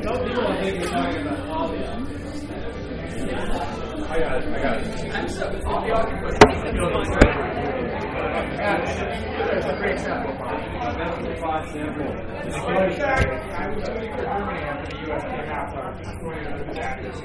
Some people I think you're talking about all the I got it. It's a great sample. That's the five sample. In fact, I was shooting for Germany after the U.S. came out, so I was just going to the tactics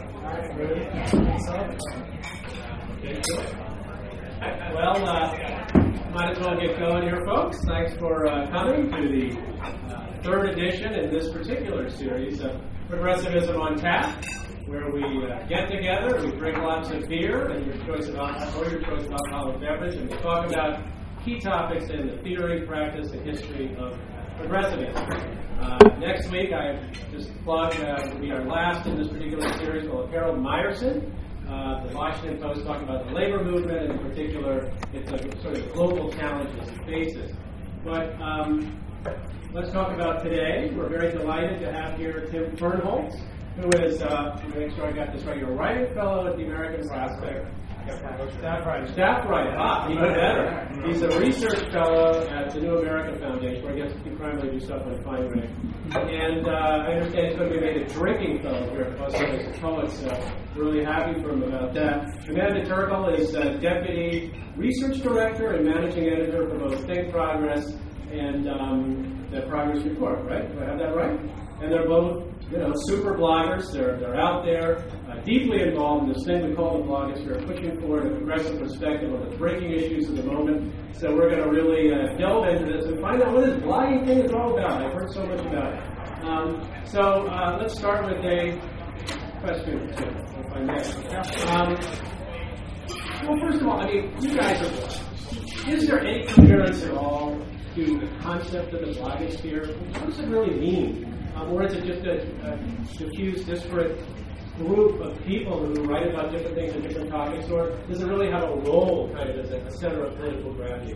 Well, might as well get going here, folks. Thanks for coming to the third edition in this particular series of Progressivism on Tap, where we get together, we drink lots of beer and your choice of alcoholic beverage, and we talk about key topics in the theory, practice, and history of progressivism. Next week, I just plugged, will be our last in this particular series, called Harold Meyerson. The Washington Post talking about the labor movement, and in particular, it's a sort of global challenges it faces. But let's talk about today. We're very delighted to have here Tim Fernholz, who is, to make sure I got this right, you're a writing fellow at the American Prospect. Staff writer. Even better. He's a research fellow at the New America Foundation, where I guess you primarily do stuff on fine writing. And I understand he's going to be made a drinking fellow here at Boston as a poet, so really happy for him about that. Amanda Turkle is Deputy Research Director and Managing Editor for both Think Progress and the Progress Report, right? Do I have that right? And they're both, super bloggers. They're out there, deeply involved in this thing we call the blogosphere, pushing forward a progressive perspective on the breaking issues of the moment. So we're going to really delve into this and find out what this blogging thing is all about. I've heard so much about it. So let's start with a question or two, if I may. Well, first of all, you guys are. Is there any coherence at all to the concept of the blogosphere? What does it really mean? Or is it just a diffuse, disparate group of people who write about different things and different topics? Or does it really have a role kind of as a center of political gravity?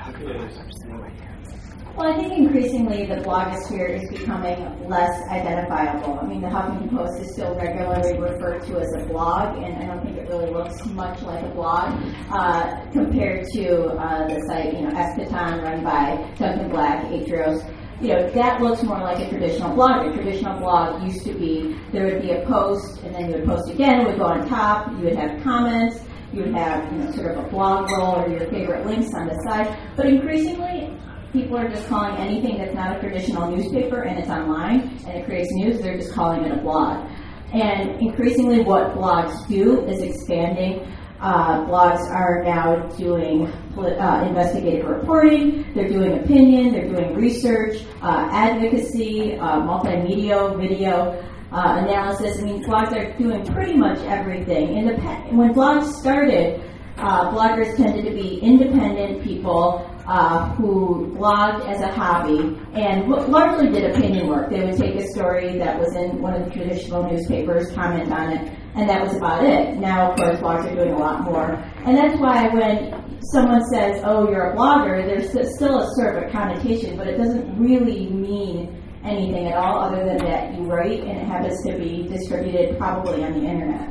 Well, I think increasingly the blogosphere is becoming less identifiable. The Huffington Post is still regularly referred to as a blog, and I don't think it really looks much like a blog compared to the site, Eschaton, run by Duncan Black, Atrios. That looks more like a traditional blog. A traditional blog used to be, there would be a post, and then you would post again, it would go on top, you would have comments, you would have sort of a blog roll or your favorite links on the side. But increasingly, people are just calling anything that's not a traditional newspaper and it's online and it creates news, they're just calling it a blog. And increasingly what blogs do is expanding. Blogs are now doing investigative reporting, they're doing opinion, they're doing research, advocacy, multimedia, video analysis. Blogs are doing pretty much everything. When blogs started, bloggers tended to be independent people who blogged as a hobby and largely did opinion work. They would take a story that was in one of the traditional newspapers, comment on it, and that was about it. Now, of course, blogs are doing a lot more. And that's why when someone says, oh, you're a blogger, there's still a sort of a connotation, but it doesn't really mean anything at all other than that you write and it happens to be distributed probably on the internet.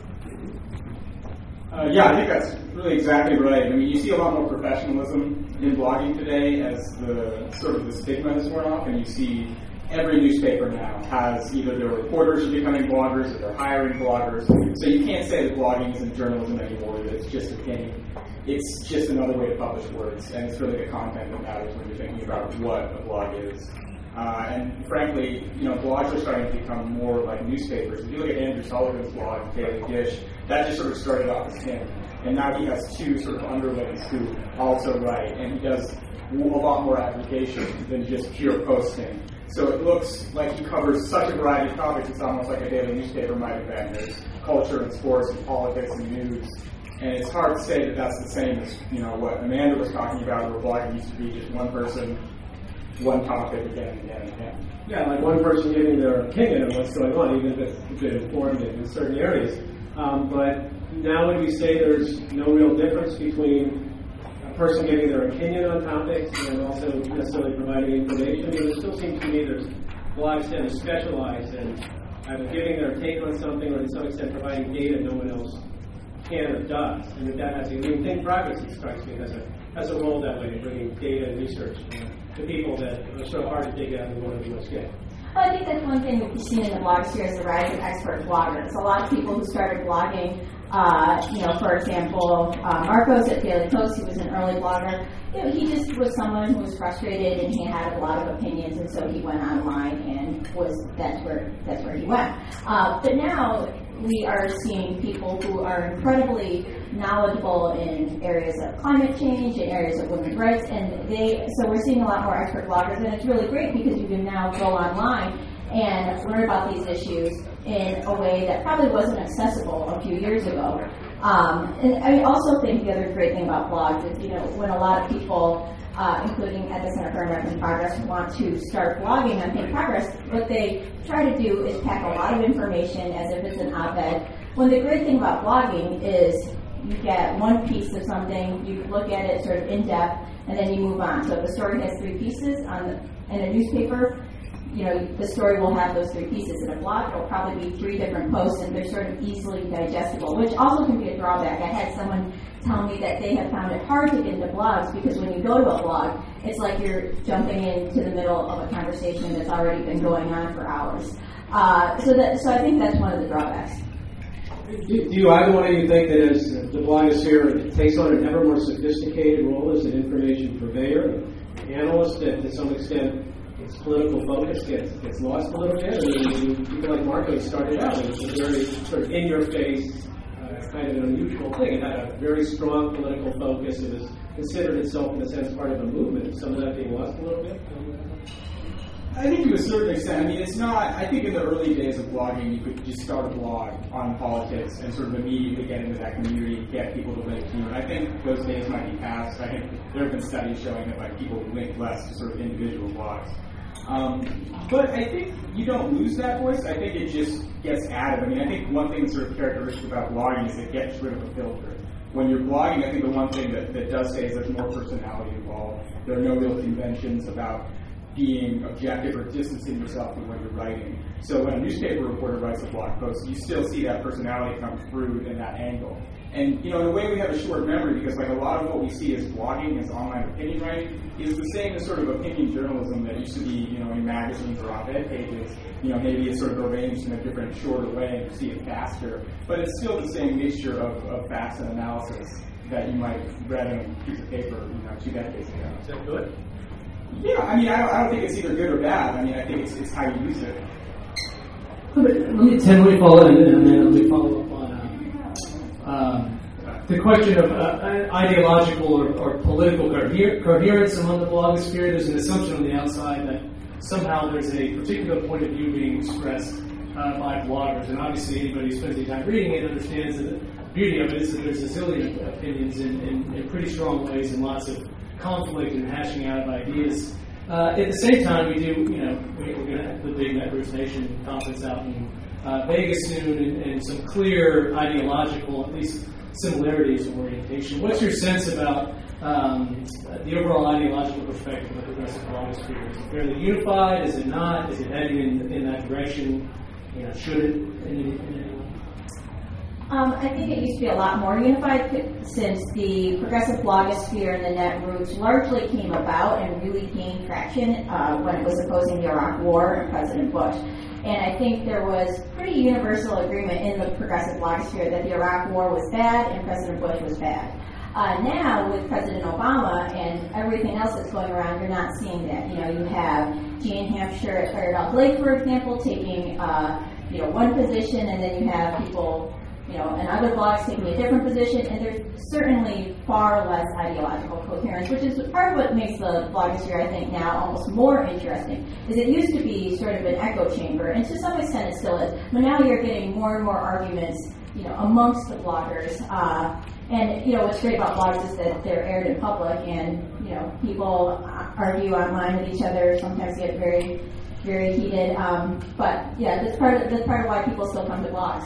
I think that's really exactly right. You see a lot more professionalism in blogging today as the sort of the stigma has worn off, and you see every newspaper now has either their reporters are becoming bloggers or they're hiring bloggers. So you can't say that blogging isn't journalism anymore, that it's just opinion. It's just another way to publish words, and it's really the content that matters when you're thinking about what a blog is. And frankly, blogs are starting to become more like newspapers. If you look at Andrew Sullivan's blog, Daily Dish, that just sort of started off as him. And now he has two sort of underlings who also write, and he does a lot more aggregation than just pure posting. So it looks like he covers such a variety of topics, it's almost like a daily newspaper might have been. There's culture and sports and politics and news. And it's hard to say that that's the same as, what Amanda was talking about, where blogging used to be just one person, one topic again and again and again. Yeah, like one person giving their opinion on what's going on, even if it's a bit informed in certain areas. But now when we say there's no real difference between a person giving their opinion on topics and also necessarily providing information, it still seems to me there's blogs tend to specialize in either giving their take on something or to some extent providing data no one else can or does. And that has Think Progress, it strikes me, has a role that way in bringing data and research to people that are so hard to dig out and want to do what's good. Well, I think that's one thing we've seen in the blogosphere is the rise of expert bloggers. A lot of people who started blogging, for example, Marcos at Daily Post, who was an early blogger, he just was someone who was frustrated and he had a lot of opinions, and so he went online and that's where he went. But now we are seeing people who are incredibly knowledgeable in areas of climate change, in areas of women's rights, and so we're seeing a lot more expert bloggers, and it's really great because you can now go online and learn about these issues in a way that probably wasn't accessible a few years ago. And I also think the other great thing about blogs is, when a lot of people, including at the Center for American Progress, want to start blogging on Think Progress, what they try to do is pack a lot of information as if it's an op-ed. When the great thing about blogging is you get one piece of something, you look at it sort of in depth, and then you move on. So if the story has 3 pieces in a newspaper, the story will have those 3 pieces. In a blog, it'll probably be 3 different posts, and they're sort of easily digestible, which also can be a drawback. I had someone tell me that they have found it hard to get into blogs because when you go to a blog, it's like you're jumping into the middle of a conversation that's already been going on for hours. So I think that's one of the drawbacks. Do either one of you think that as the blogosphere takes on an ever more sophisticated role as an information purveyor, analyst, that to some extent its political focus gets lost a little bit? I mean, people like Marcos started out, it was a very sort of in-your-face, kind of an unusual thing. It had a very strong political focus. It was considered itself, in a sense, part of a movement. Some of that being lost a little bit? I think to a certain extent. I mean, it's not, I think in the early days of blogging, you could just start a blog on politics and sort of immediately get into that community, get people to link to you. And I think those days might be past. I think there have been studies showing that people link less to sort of individual blogs. But I think you don't lose that voice. I think it just gets added. I mean, I think one thing that's sort of characteristic about blogging is it gets rid of a filter. When you're blogging, I think the one thing that does say is there's more personality involved. There are no real conventions about being objective or distancing yourself from what you're writing. So when a newspaper reporter writes a blog post, you still see that personality come through in that angle. And, in a way we have a short memory because, a lot of what we see as blogging, as online opinion writing, is the same as sort of opinion journalism that used to be, in magazines or op-ed pages. Maybe it's sort of arranged in a different, shorter way and you see it faster. But it's still the same mixture of facts and analysis that you might have read in a piece of paper, 2 decades ago. Is that good? Yeah, I mean, I don't think it's either good or bad. I mean, I think it's how you use it. Let me follow in, and then let me follow up on the question of ideological or political coherence among the blogosphere. There's an assumption on the outside that somehow there's a particular point of view being expressed by bloggers, and obviously anybody who spends any time reading it understands that the beauty of it is that there's a zillion opinions in pretty strong ways and lots of conflict and hashing out of ideas. At the same time, we do, we're going to have the big Netroots Nation conference out in Vegas soon, and some clear ideological, at least similarities of orientation. What's your sense about the overall ideological perspective of the progressive blogosphere? Is it fairly unified? Is it not? Is it heading in that direction? Should it in any way? I think it used to be a lot more unified since the progressive blogosphere and the Netroots largely came about and really gained traction when it was opposing the Iraq War and President Bush. And I think there was pretty universal agreement in the progressive blogosphere that the Iraq War was bad and President Bush was bad. Now, with President Obama and everything else that's going around, you're not seeing that. You have Jane Hampshire at Fairdown Lake, for example, taking one position, and then you have people and other blogs taking a different position, and there's certainly far less ideological coherence, which is part of what makes the blogosphere, I think, now almost more interesting, is it used to be sort of an echo chamber, and to some extent it still is, but now you're getting more and more arguments, amongst the bloggers, and, what's great about blogs is that they're aired in public, and, people argue online with each other, sometimes get very, very heated, but, yeah, that's part of why people still come to blogs.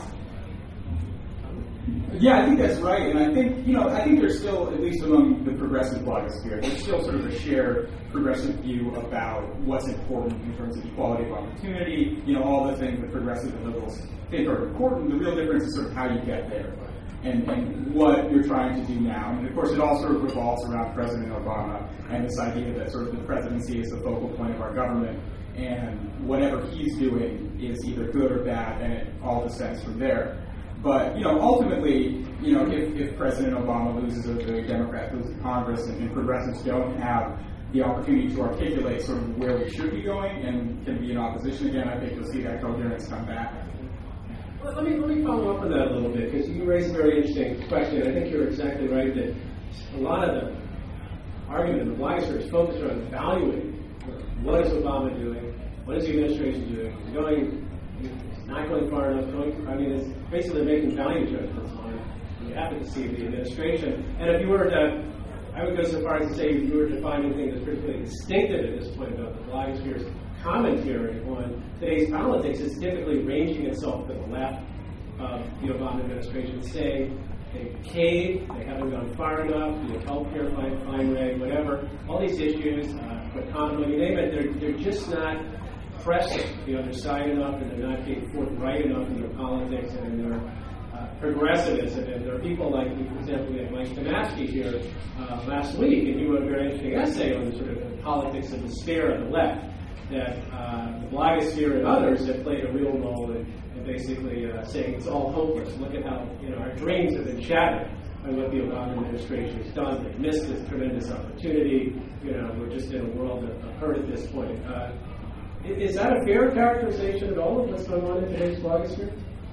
Yeah, I think that's right, and I think there's still, at least among the progressive blogosphere, there's still sort of a shared progressive view about what's important in terms of equality of opportunity, all the things that progressives and liberals think are important. The real difference is sort of how you get there and what you're trying to do now. And of course, it all sort of revolves around President Obama and this idea that sort of the presidency is the focal point of our government. and whatever he's doing is either good or bad, and it all descends from there. But, ultimately, if President Obama loses or the Democrats lose Congress and progressives don't have the opportunity to articulate sort of where we should be going and can be in opposition again, I think you'll see that coherence come back. Well, let me follow up on that a little bit, because you raised a very interesting question. I think you're exactly right that a lot of the argument in the blogosphere is focused on evaluating what is Obama doing, what is the administration doing, it's not going far enough, it's basically making value judgments on the efficacy of the administration. And if you were to, I would go so far as to say, if you were to find anything that's particularly distinctive at this point about the blogosphere's commentary on today's politics, is typically ranging itself to the left of the Obama administration, saying they've caved, they haven't gone far enough, healthcare, fine reg, whatever, all these issues, but commonly, you name it, they're just not pressing the other side enough, and they're not being forthright enough in their politics and in their progressivism. And there are people like, for example, we had Mike Tomasky here last week, and he wrote a very interesting essay on sort of the politics of despair on the left, that the blogosphere and others have played a real role in basically saying it's all hopeless. Look at how our dreams have been shattered by what the Obama administration has done. They've missed this tremendous opportunity. We're just in a world of hurt at this point. Is that a fair characterization at all of what's going on in today's blogosphere?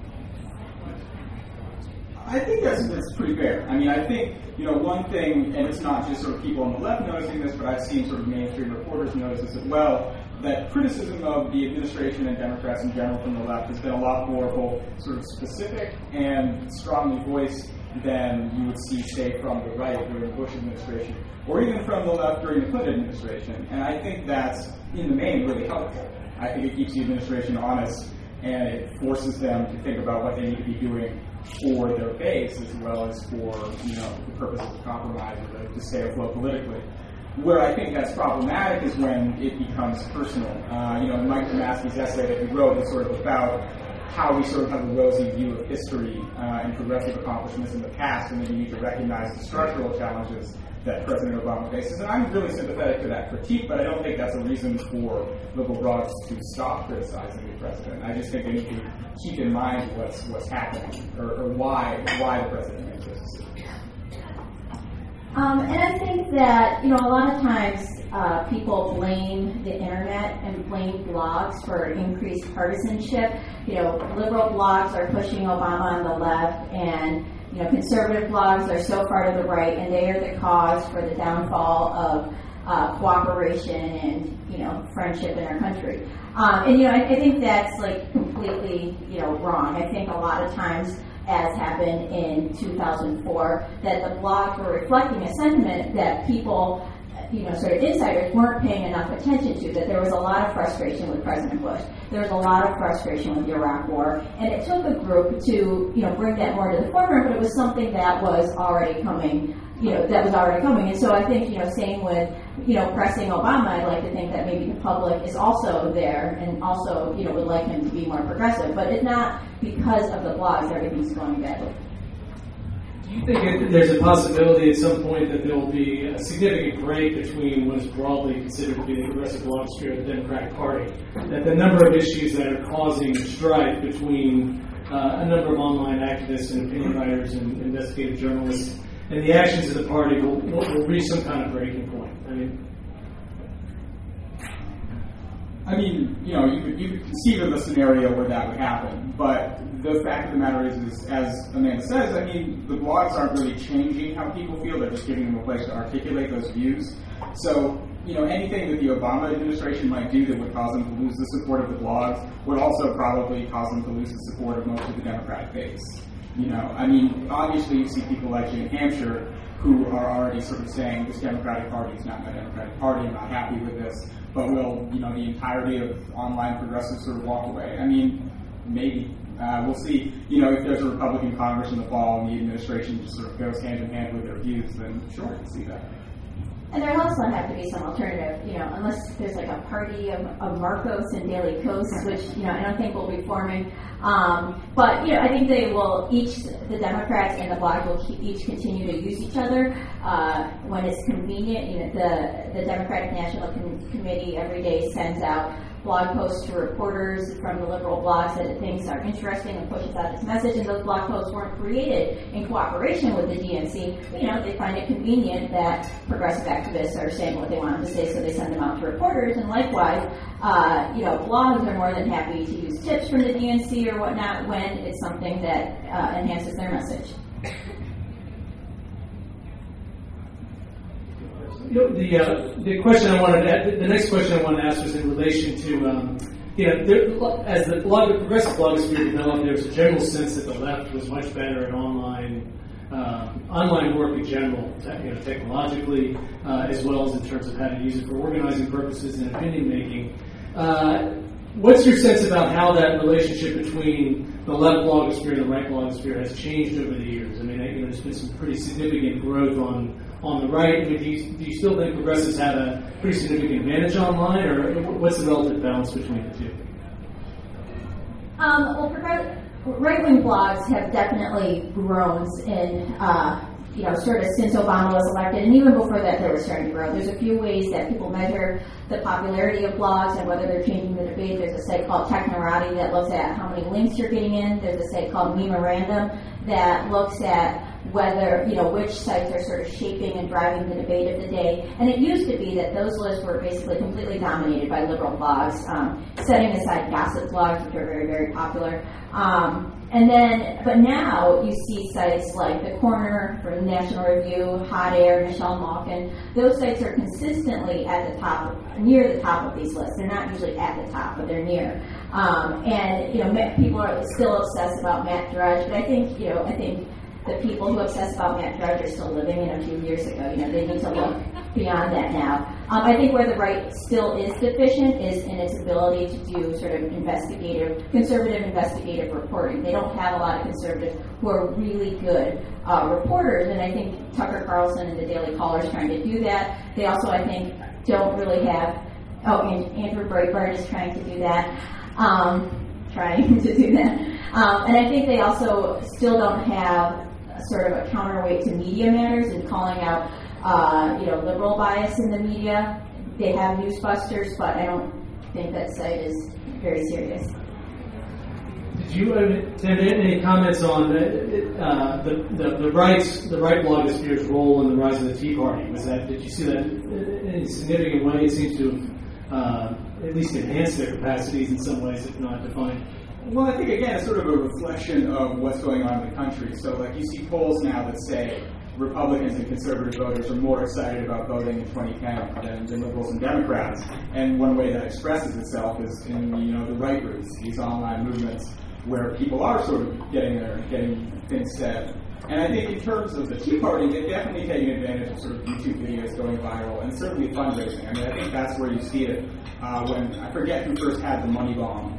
I think that's pretty fair. I think, one thing, and it's not just sort of people on the left noticing this, but I've seen sort of mainstream reporters notice this as well, that criticism of the administration and Democrats in general from the left has been a lot more both sort of specific and strongly voiced than you would see, say, from the right during the Bush administration, or even from the left during the Clinton administration. And I think that's, in the main, really helpful. I think it keeps the administration honest, and it forces them to think about what they need to be doing for their base as well as for the purposes of compromise or to stay afloat politically. Where I think that's problematic is when it becomes personal. In Mike Tomasky's essay that he wrote is sort of about how we sort of have a rosy view of history and progressive accomplishments in the past, and then you need to recognize the structural challenges that President Obama faces. And I'm really sympathetic to that critique, but I don't think that's a reason for liberal blogs to stop criticizing the president. I just think they need to keep in mind what's happening or why the president makes those decisions. And I think that, a lot of times people blame the internet and blame blogs for increased partisanship. Liberal blogs are pushing Obama on the left, and conservative blogs are so far to the right, and they are the cause for the downfall of cooperation and friendship in our country. I think that's completely wrong. I think a lot of times, as happened in 2004, that the blogs were reflecting a sentiment that people, sort of insiders weren't paying enough attention to, that there was a lot of frustration with President Bush. There was a lot of frustration with the Iraq War, and it took a group to, bring that more to the forefront, but it was something that was already coming, And so I think, same with, pressing Obama, I'd like to think that maybe the public is also there and also, would like him to be more progressive, but it's not because of the blogs everything's going badly. Do you think there's a possibility at some point that there will be a significant break between what is broadly considered to be the progressive blogosphere of the Democratic Party? That the number of issues that are causing strife between a number of online activists and opinion writers and investigative journalists and the actions of the party will reach some kind of breaking point? You could conceive of a scenario where that would happen, but the fact of the matter is as Amanda says, the blogs aren't really changing how people feel, they're just giving them a place to articulate those views. So, anything that the Obama administration might do that would cause them to lose the support of the blogs would also probably cause them to lose the support of most of the Democratic base. Obviously you see people like Jim Hampshire who are already sort of saying this Democratic Party is not my Democratic Party, I'm not happy with this, but will, the entirety of online progressives sort of walk away? Maybe. We'll see, if there's a Republican Congress in the fall and the administration just sort of goes hand in hand with their views, then sure, I can see that. And there will also have to be some alternative, unless there's a party of Marcos and Daily Kos, which, I don't think will be forming. But, I think they will the Democrats and the blogs will each continue to use each other when it's convenient. The Democratic National Committee every day sends out blog posts to reporters from the liberal blogs that it thinks are interesting and pushes out its message, and those blog posts weren't created in cooperation with the DNC. You know, they find it convenient that progressive activists are saying what they want them to say, so they send them out to reporters, and likewise, blogs are more than happy to use tips from the DNC or whatnot when it's something that enhances their message. The question I wanted to, the next question I wanted to ask was in relation to, as the progressive blogosphere developed, there was a general sense that the left was much better at online work in general, technologically, as well as in terms of how to use it for organizing purposes and opinion making. What's your sense about how that relationship between the left blogosphere and the right blogosphere has changed over the years? I mean, there's been some pretty significant growth on the right. I mean, do you still think progressives have a pretty significant advantage online, or what's the relative balance between the two? Right-wing blogs have definitely grown in, sort of since Obama was elected, and even before that they were starting to grow. There's a few ways that people measure the popularity of blogs and whether they're changing the debate. There's a site called Technorati that looks at how many links you're getting in. There's a site called Memorandum that looks at whether, which sites are sort of shaping and driving the debate of the day. And it used to be that those lists were basically completely dominated by liberal blogs, setting aside gossip blogs, which are very, very popular. But now you see sites like The Corner from National Review, Hot Air, Michelle Malkin. Those sites are consistently at the top, near the top of these lists. They're not usually at the top, but they're near. People are still obsessed about Matt Drudge, but I think the people who obsess about Matt Drudge are still living in a few years ago. They need to look beyond that now. I think where the right still is deficient is in its ability to do sort of conservative investigative reporting. They don't have a lot of conservatives who are really good reporters, and I think Tucker Carlson and the Daily Caller is trying to do that. They also, I think, don't really have, Andrew Breitbart is trying to do that. And I think they also still don't have sort of a counterweight to Media Matters and calling out, liberal bias in the media. They have Newsbusters, but I don't think that site is very serious. Did you have any comments on the right blogosphere's role in the rise of the Tea Party? Did you see that in any significant way? It seems to at least enhance their capacities in some ways, if not define. Well, I think, again, it's sort of a reflection of what's going on in the country. So, you see polls now that say Republicans and conservative voters are more excited about voting in 2010 than liberals and Democrats. And one way that expresses itself is in, the right groups, these online movements where people are sort of getting things said. And I think in terms of the Tea Party, they've definitely taken advantage of sort of YouTube videos going viral and certainly fundraising. I mean, I think that's where you see it when, I forget who first had the money bomb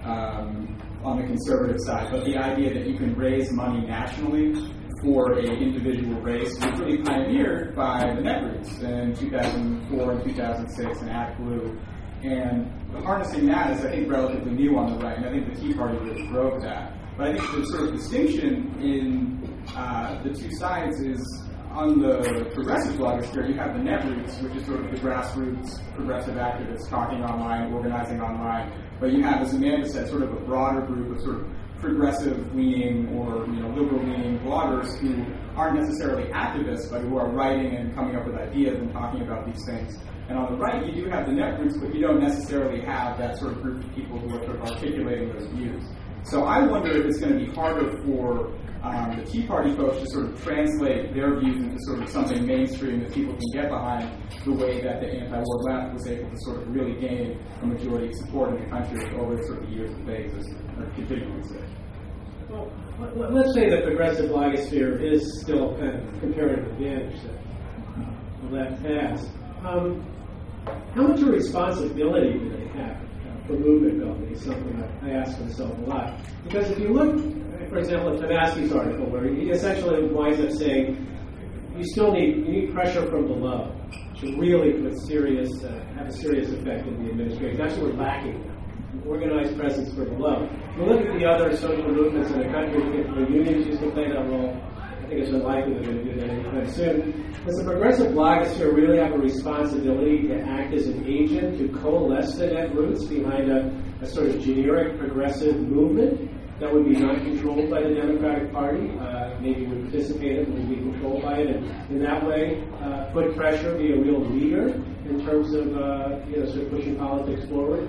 on the conservative side, but the idea that you can raise money nationally for an individual race was really pioneered by the Netroots in 2004 and 2006 and ActBlue. And harnessing that is, I think, relatively new on the right, and I think the Tea Party really drove that. But I think the sort of distinction in the two sides is on the progressive blogosphere, you have the Netroots, which is sort of the grassroots progressive activists talking online, organizing online. But you have, as Amanda said, sort of a broader group of sort of progressive-leaning or liberal-leaning bloggers who aren't necessarily activists, but who are writing and coming up with ideas and talking about these things. And on the right, you do have the Netroots, but you don't necessarily have that sort of group of people who are sort of articulating those views. So I wonder if it's going to be harder for the Tea Party folks to sort of translate their views into sort of something mainstream that people can get behind, the way that the anti-war left was able to sort of really gain a majority of support in the country over sort of the years that they exist or continue to exist. Well, let's say the progressive blogosphere is still kind of comparative advantage that the left has. How much of responsibility do they have for movement building is something I ask myself a lot. Because if you look, for example, at Tversky's article, where he essentially winds up saying you need pressure from below to really put have a serious effect in the administration. That's what we're lacking now. Organized presence from below. You look at the other social movements in the country, the unions used to play that role, I think it's unlikely they're going to do that anytime soon. Does the progressive blogosphere really have a responsibility to act as an agent to coalesce the netroots behind a sort of generic progressive movement that would be not controlled by the Democratic Party? Maybe would participate in it, would be controlled by it, and in that way put pressure, be a real leader in terms of sort of pushing politics forward?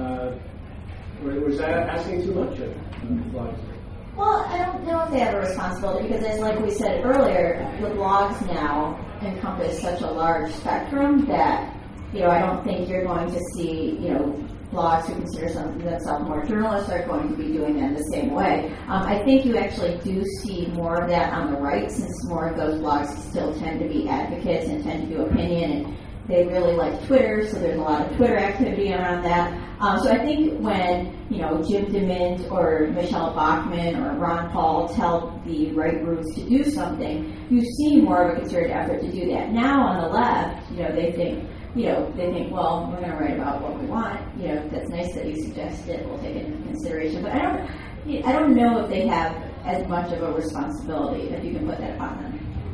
Or was that asking too much of blogosphere? Well, I don't know if they have a responsibility because, as like we said earlier, the blogs now encompass such a large spectrum that I don't think you're going to see blogs who consider themselves more journalists are going to be doing them the same way. I think you actually do see more of that on the right, since more of those blogs still tend to be advocates and tend to do opinion, and they really like Twitter, so there's a lot of Twitter activity around that. So I think when Jim DeMint or Michelle Bachmann or Ron Paul tell the right groups to do something, you see more of a concerted effort to do that. Now on the left, they think, well, we're going to write about what we want. That's nice that you suggested it. We'll take it into consideration. But I don't know if they have as much of a responsibility, if you can put that upon them.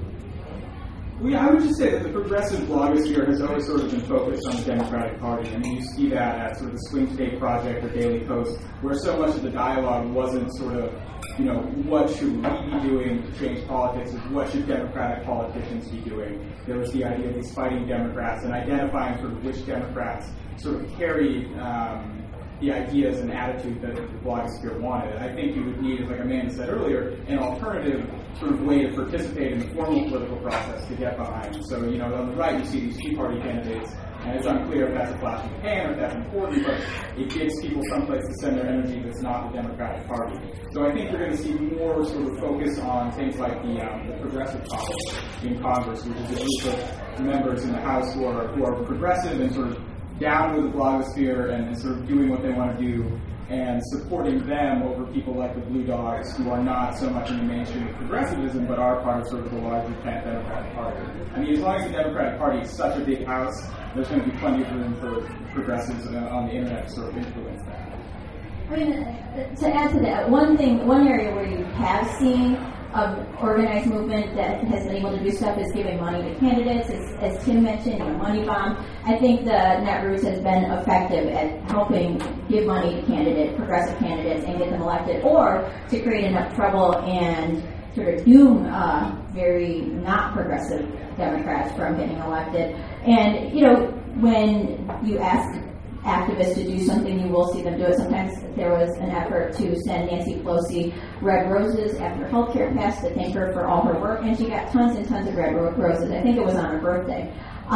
Well, yeah, I would just say that the progressive blogosphere has always sort of been focused on the Democratic Party. I mean, you see that at sort of the Swing State Project or Daily Post, where so much of the dialogue wasn't sort of, what should we be doing to change politics, is what should Democratic politicians be doing. There was the idea of these fighting Democrats and identifying sort of which Democrats sort of carried the ideas and attitude that the blogosphere wanted. I think you would need, as like Amanda said earlier, an alternative sort of way to participate in the formal political process to get behind. So, on the right you see these Tea Party candidates, and it's unclear if that's a flash in the pan or if that's important, but it gives people someplace to send their energy that's not the Democratic Party. So I think you're going to see more sort of focus on things like the Progressive Caucus in Congress, which is a group of members in the House who are progressive and sort of down with the blogosphere and sort of doing what they want to do, and supporting them over people like the Blue Dogs, who are not so much in the mainstream of progressivism, but are part of sort of the larger Democratic Party. I mean, as long as the Democratic Party is such a big house, there's going to be plenty of room for progressives on the internet to sort of influence that. I mean, to add to that, one area where you have seen organized movement that has been able to do stuff is giving money to candidates. As Tim mentioned, Money Bomb. I think the Netroots has been effective at helping give money to progressive candidates, and get them elected, or to create enough trouble and sort of doom very not progressive Democrats from getting elected. And, when you ask activists to do something, you will see them do it. Sometimes there was an effort to send Nancy Pelosi red roses after healthcare passed to thank her for all her work, and she got tons and tons of red roses. I think it was on her birthday.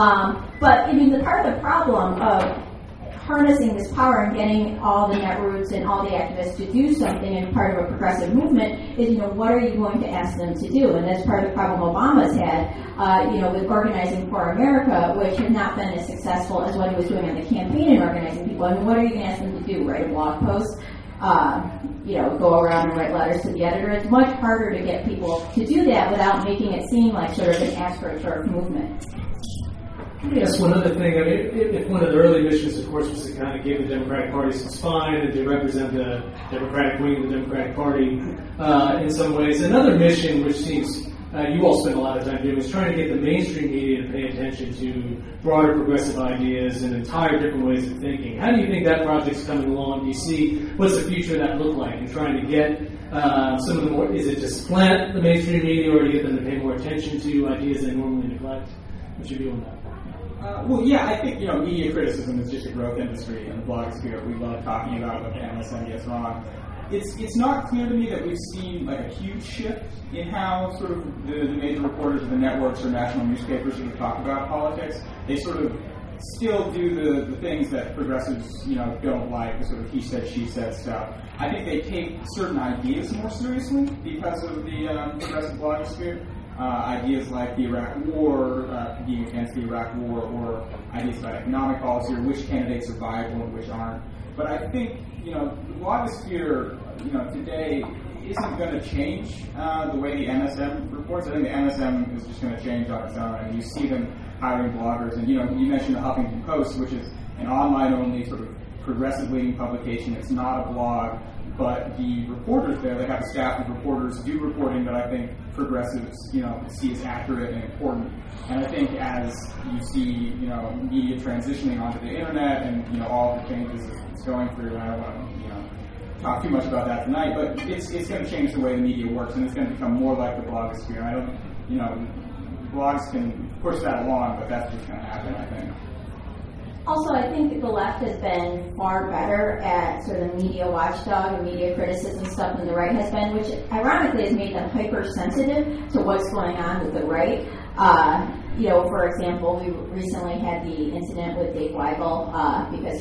But the part of the problem of harnessing this power and getting all the Netroots and all the activists to do something and part of a progressive movement is, what are you going to ask them to do? And that's part of the problem Obama's had, with Organizing for America, which had not been as successful as what he was doing on the campaign and organizing people. I mean, what are you going to ask them to do? Write a blog post? Go around and write letters to the editor? It's much harder to get people to do that without making it seem like sort of an astroturf movement. Yes, one other thing. I mean, if one of the early missions, of course, was to kind of give the Democratic Party some spine and to represent the Democratic wing of the Democratic Party in some ways. Another mission, which seems you all spend a lot of time doing, is trying to get the mainstream media to pay attention to broader progressive ideas and entire different ways of thinking. How do you think that project's coming along? Do you see what's the future of that look like? And trying to get some of the more, is it to supplant the mainstream media, or to get them to pay more attention to ideas they normally neglect? What's your view on that? I think, media criticism is just a growth industry in the blogosphere. We love talking about what the MSM gets wrong. It's not clear to me that we've seen like a huge shift in how sort of the major reporters of the networks or national newspapers sort of talk about politics. They sort of still do the things that progressives, don't like, the sort of he said, she said stuff. I think they take certain ideas more seriously because of the progressive blogosphere. Ideas like the Iraq War, being against the Iraq War, or ideas about economic policy, or which candidates are viable and which aren't. But I think, the blogosphere, today isn't going to change the way the MSM reports. I think the MSM is just going to change on its own. I mean, you see them hiring bloggers, and, you mentioned the Huffington Post, which is an online-only sort of progressive-leaning publication. It's not a blog. but the reporters there, they have a staff of reporters do reporting that I think progressives, see as accurate and important. And I think as you see, media transitioning onto the internet and, all the changes it's going through, I don't want to, talk too much about that tonight, but it's going to change the way the media works, and it's going to become more like the blogosphere. I don't, blogs can push that along, but that's just going to happen, I think. Also, I think the left has been far better at sort of media watchdog and media criticism stuff than the right has been, which ironically has made them hypersensitive to what's going on with the right. For example, we recently had the incident with Dave Weigel because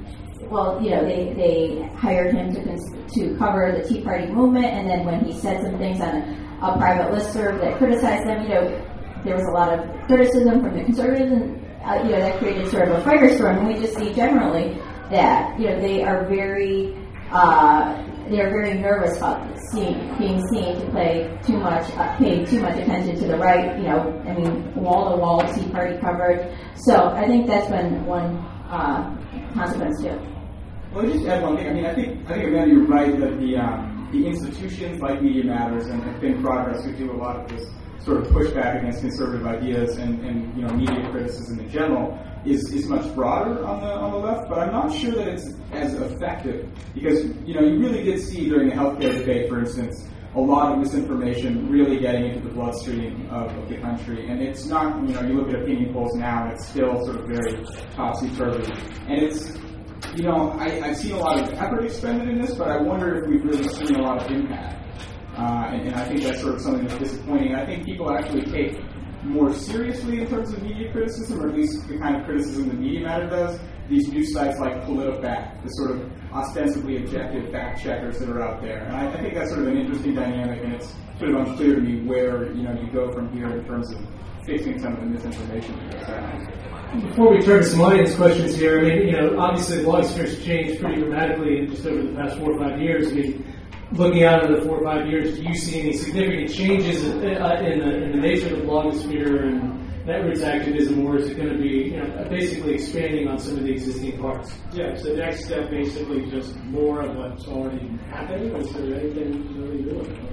they hired him to cover the Tea Party movement, and then when he said some things on a private listserv that criticized them, there was a lot of criticism from the conservatives, and that created sort of a firestorm. And we just see generally that they are very nervous about being seen to paying too much attention to the right. Wall to wall Tea Party coverage. So I think that's been one consequence too. Well, just add one thing. I think Amanda, you're right that the institutions like Media Matters and Think Progress, who do a lot of this sort of pushback against conservative ideas and media criticism in general, is much broader on the left. But I'm not sure that it's as effective because you really did see during the healthcare debate, for instance, a lot of misinformation really getting into the bloodstream of the country, and it's not. You look at opinion polls now, and it's still sort of very topsy-turvy, and it's. I've seen a lot of effort expended in this, but I wonder if we've really seen a lot of impact. And I think that's sort of something that's disappointing. I think people actually take more seriously in terms of media criticism, or at least the kind of criticism that Media Matter does, these news sites like PolitiFact, the sort of ostensibly objective fact checkers that are out there. And I think that's sort of an interesting dynamic, and it's sort of unclear to me where you go from here in terms of fixing some of the misinformation that's happening. Before we turn to some audience questions here, obviously the blogosphere has changed pretty dramatically just over the past 4 or 5 years. Looking out over the 4 or 5 years, do you see any significant changes in the nature of the blogosphere and Netroots activism, or is it going to be basically expanding on some of the existing parts? Yeah, so the next step basically just more of what's already happening. Is there anything really doing?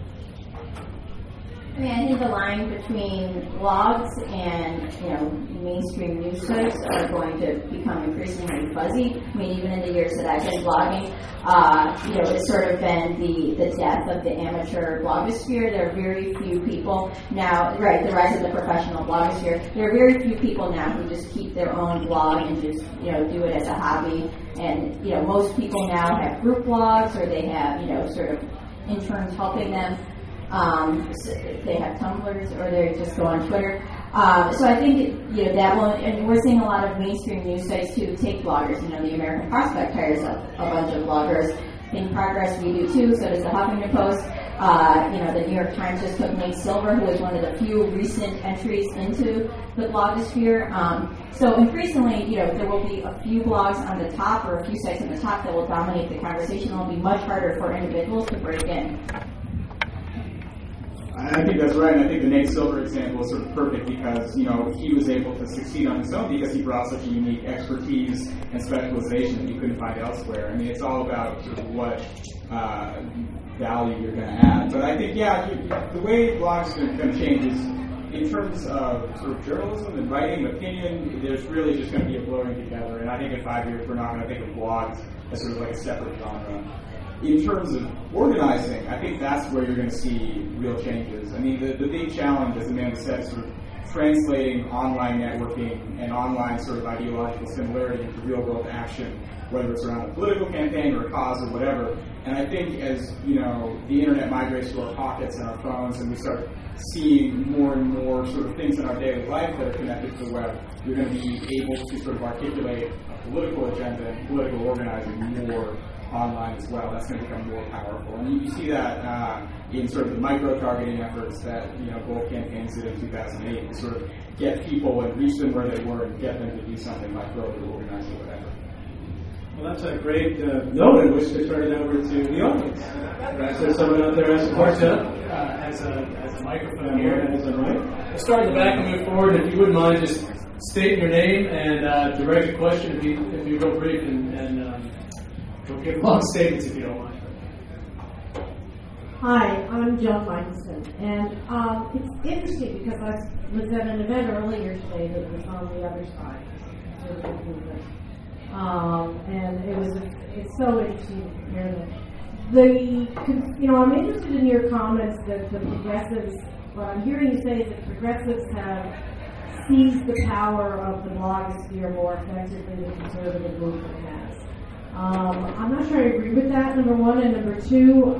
I think the line between blogs and mainstream news sites are going to become increasingly fuzzy. Even in the years that I've been blogging, it's sort of been the death of the amateur blogosphere. There are very few people now, right, the rise of the professional blogosphere. There are very few people now who just keep their own blog and just, do it as a hobby. And, most people now have group blogs, or they have, sort of interns helping them. They have Tumblrs, or they just go on Twitter. So I think that will, and we're seeing a lot of mainstream news sites too take bloggers. The American Prospect hires a bunch of bloggers. Think Progress, we do too. So does the Huffington Post. The New York Times just took Nate Silver, who is one of the few recent entries into the blogosphere. So increasingly, there will be a few blogs on the top, or a few sites on the top that will dominate the conversation. It will be much harder for individuals to break in. I think that's right, and I think the Nate Silver example is sort of perfect because, he was able to succeed on his own because he brought such a unique expertise and specialization that you couldn't find elsewhere. It's all about sort of what value you're going to add. But I think, the way blogs are going to change is in terms of sort of journalism and writing opinion, there's really just going to be a blurring together. And I think in 5 years, we're not going to think of blogs as sort of like a separate genre. In terms of organizing, I think that's where you're going to see real changes. The big challenge, as Amanda said, is sort of translating online networking and online sort of ideological similarity into real-world action, whether it's around a political campaign or a cause or whatever. And I think as, the internet migrates to our pockets and our phones and we start seeing more and more sort of things in our daily life that are connected to the web, you're going to be able to sort of articulate a political agenda and political organizing more online as well. That's going to become more powerful. And you see that in sort of the micro-targeting efforts that both campaigns did in 2008 to sort of get people and reach them where they were and get them to do something like vote or organize or whatever. Well, that's a great note in which to turn it over to the audience. Is there someone out there has a question? Has a microphone here. Is that right? We'll start in the back and move forward. If you wouldn't mind, just state your name and direct a question if you go brief and don't give long statements if you don't mind. Hi, I'm Jill Michelson, and it's interesting because I was at an event earlier today that was on the other side of the movement, and it's so interesting to hear them. I'm interested in your comments that the progressives. What I'm hearing you say is that progressives have seized the power of the blogosphere more effectively than the conservative movement has. I'm not sure I agree with that, number one. And number two,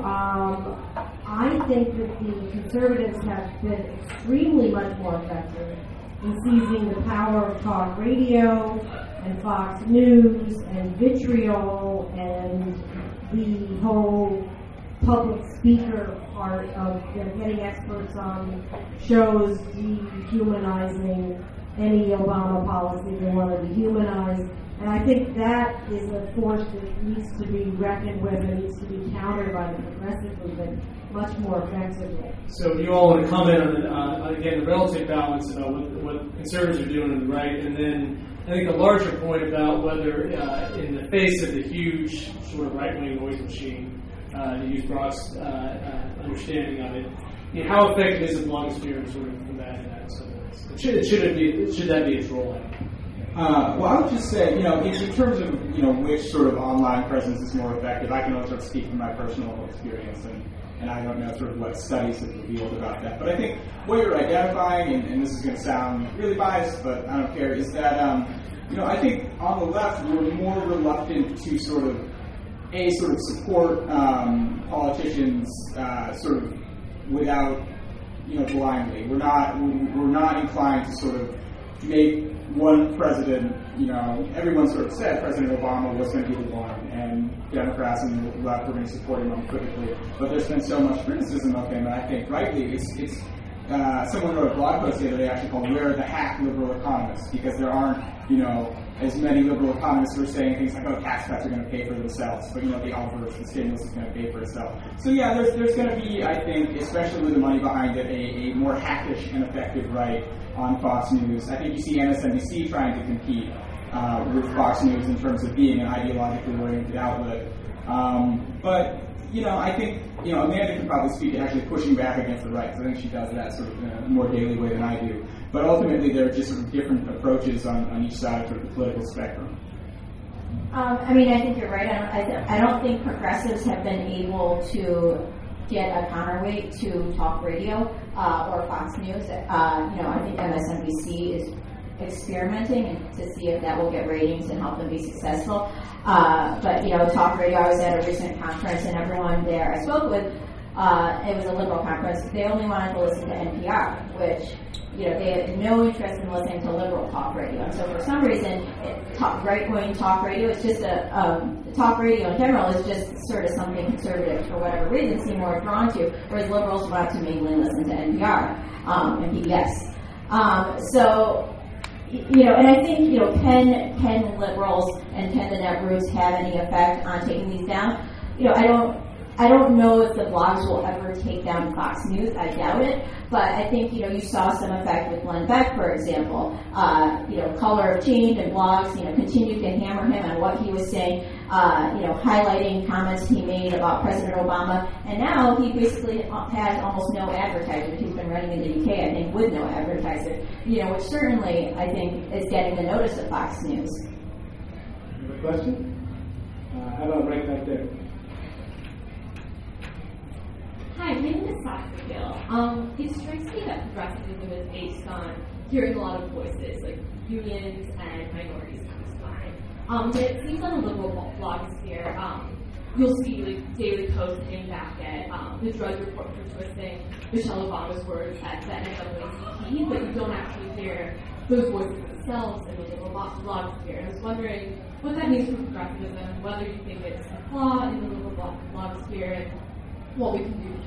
I think that the conservatives have been extremely much more effective in seizing the power of talk radio and Fox News and vitriol and the whole public speaker part of getting experts on shows dehumanizing any Obama policy they want to dehumanize. And I think that is a force that needs to be reckoned with and needs to be countered by the progressive movement much more effectively. So you all want to comment on again, the relative balance about what conservatives are doing on the right, and then I think a larger point about whether in the face of the huge sort of right-wing noise machine, to use Brock's understanding of it, how effective is the blogosphere in sort of combating that? So should that be its role? Well, I would just say, in terms of, which sort of online presence is more effective, I can only sort of speak from my personal experience, and I don't know sort of what studies have revealed about that. But I think what you're identifying, and this is going to sound really biased, but I don't care, is that, I think on the left, we're more reluctant to sort of support politicians sort of without, blindly. We're not inclined to sort of make one president, everyone sort of said President Obama was going to be the one, and Democrats and the left were going to support him unequivocally. But there's been so much criticism of him, and I think rightly, it's someone wrote a blog post the other day actually called "Where are the hack liberal economists?" because there aren't, as many liberal economists who are saying things like, tax cuts are going to pay for themselves, but the outburst, the stimulus is going to pay for itself. So yeah, there's going to be, I think, especially with the money behind it, a more hackish and effective right on Fox News. I think you see MSNBC trying to compete with Fox News in terms of being an ideologically oriented outlet. But I think, Amanda can probably speak to actually pushing back against the right, because I think she does that sort of in a more daily way than I do. But ultimately, there are just sort of different approaches on each side of sort of the political spectrum. I think you're right. I don't think progressives have been able to get a counterweight to talk radio or Fox News. I think MSNBC is experimenting to see if that will get ratings and help them be successful. But talk radio, I was at a recent conference and everyone there I spoke with, it was a liberal conference, they only wanted to listen to NPR, which, they had no interest in listening to liberal talk radio. And so for some reason, right-wing talk radio is just talk radio in general is just sort of something conservatives, for whatever reason, seem more drawn to, whereas liberals want to mainly listen to NPR and PBS. And I think, can liberals and can the net roots have any effect on taking these down? I don't know if the blogs will ever take down Fox News. I doubt it. But I think, you saw some effect with Glenn Beck, for example. Color of Change and blogs, continued to hammer him on what he was saying, highlighting comments he made about President Obama. And now he basically has almost no advertisers. He's been running in the UK, I think, with no advertisers, which certainly, I think, is getting the notice of Fox News. You have a question? How about right back there? Hi, my name is Sasha Gill. It strikes me that progressivism is based on hearing a lot of voices, like unions and minorities comes to mind. But it seems on the liberal blogosphere, you'll see daily posts hitting back at the Drudge Report for twisting Michelle Obama's words at the NAACP, but you don't actually hear those voices themselves in the liberal blogosphere. And I was wondering what that means for progressivism, whether you think it's a flaw in the liberal blogosphere, and what we can do to change.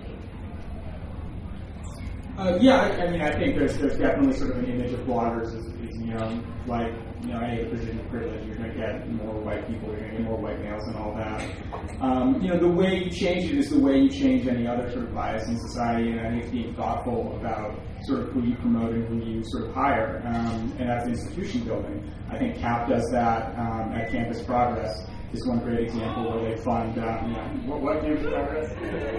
I think there's definitely sort of an image of bloggers as any other position of privilege. You're going to get more white people, you're going to get more white males and all that. The way you change it is the way you change any other sort of bias in society, and I think it's being thoughtful about sort of who you promote and who you sort of hire, and that's institution building. I think CAP does that at Campus Progress. is one great example where they fund, what Campus Progress?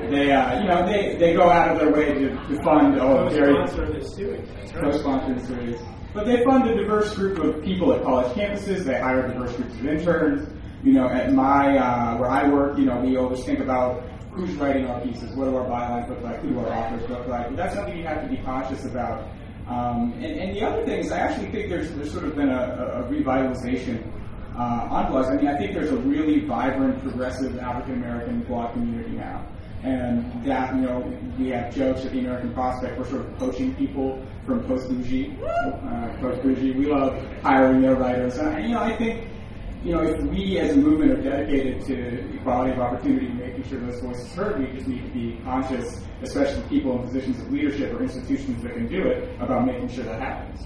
They go out of their way to fund Co-sponsor this series. co-sponsor the series. But they fund a diverse group of people at college campuses. They hire diverse groups of interns. At where I work, we always think about who's writing our pieces, what do our bylines look like, who do our authors look like. But that's something you have to be conscious about. And the other thing is, I actually think there's sort of been a revitalization on blogs. I mean, I think there's a really vibrant, progressive African American blog community now. And that, we have jokes at the American Prospect. We're sort of poaching people from Post Bougie. We love hiring their writers. And, I think, if we as a movement are dedicated to equality of opportunity and making sure those voices are heard, we just need to be conscious, especially people in positions of leadership or institutions that can do it, about making sure that happens.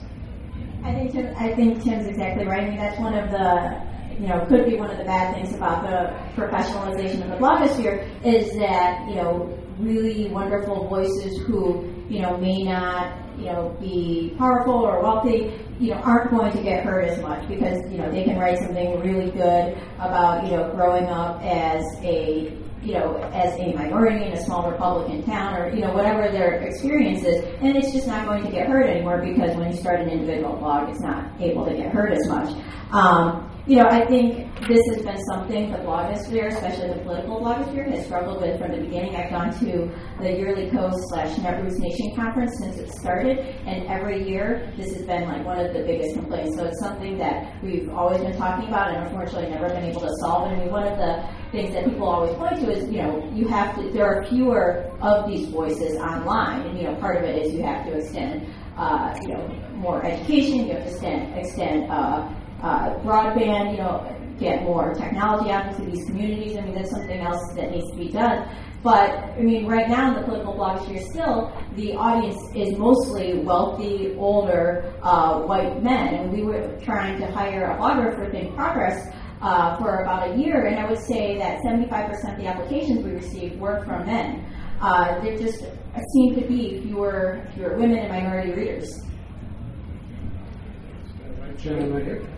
I think Tim's exactly right. I mean, that's one of the, could be one of the bad things about the professionalization of the blogosphere is that, really wonderful voices who, may not, be powerful or wealthy, aren't going to get heard as much because, they can write something really good about, growing up as a minority in a small Republican town or, whatever their experience is, and it's just not going to get heard anymore because when you start an individual blog, it's not able to get heard as much. I think this has been something the blogosphere, especially the political blogosphere, has struggled with from the beginning. I've gone to the yearly Coast/Netroots Nation conference since it started, and every year this has been like one of the biggest complaints. So it's something that we've always been talking about and unfortunately never been able to solve. And I mean, one of the things that people always point to is, there are fewer of these voices online, and part of it is you have to extend, more education, you have to extend broadband, get more technology out into these communities. I mean, that's something else that needs to be done. But, I mean, right now in the political blogosphere still, the audience is mostly wealthy, older, white men. And we were trying to hire a blogger for Think Progress for about a year, and I would say that 75% of the applications we received were from men. There just seem to be fewer women and minority readers. Gentleman right here.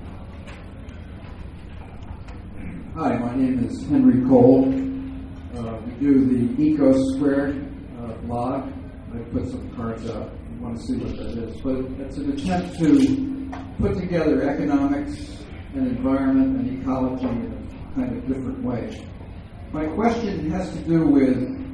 Hi, my name is Henry Cole. We do the EcoSquared blog. I put some cards out. You want to see what that is. But it's an attempt to put together economics and environment and ecology in a kind of different way. My question has to do with,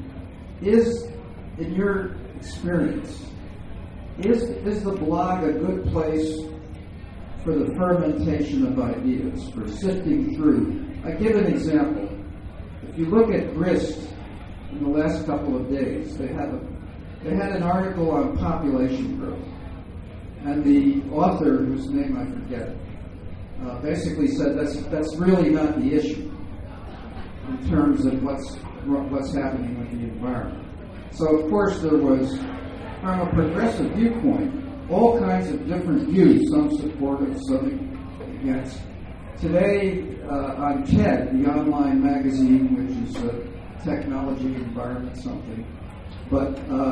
in your experience, is the blog a good place for the fermentation of ideas, for sifting through? I give an example. If you look at Grist in the last couple of days, they had an article on population growth, and the author, whose name I forget, basically said that's really not the issue in terms of what's happening with the environment. So of course there was, from a progressive viewpoint, all kinds of different views, some supportive, some against. Today on TED, the online magazine, which is technology, environment, something, but